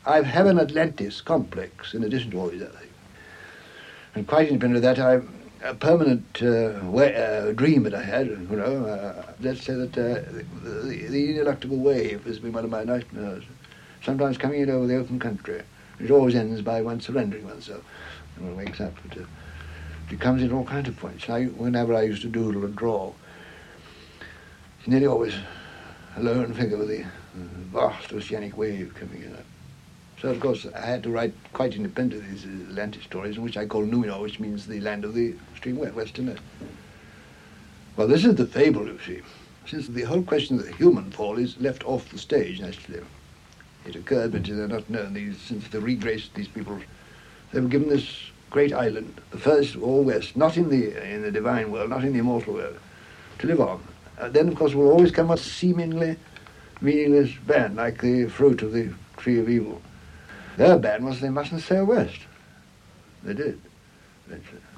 I have an Atlantis complex in addition to all these other things. And quite independent of that, a permanent dream that I had, let's say that the ineluctable wave has been one of my nightmares, sometimes coming in over the open country. It always ends by one surrendering oneself. And one wakes up. It comes in all kinds of points. Whenever I used to doodle and draw, it's nearly always a lone figure with the vast oceanic wave coming in. So, of course, I had to write quite independently these Atlantis stories, which I call Numenor, which means the land of the extreme western. Well, this is the fable, you see, since the whole question of the human fall is left off the stage, naturally. It occurred, but they're not known. Since the regraced these people, they were given this great island, the furthest of all west, not in the divine world, not in the immortal world, to live on. Then, of course, will always come a seemingly meaningless ban, like the fruit of the tree of evil. Their ban was they mustn't sail west. They did.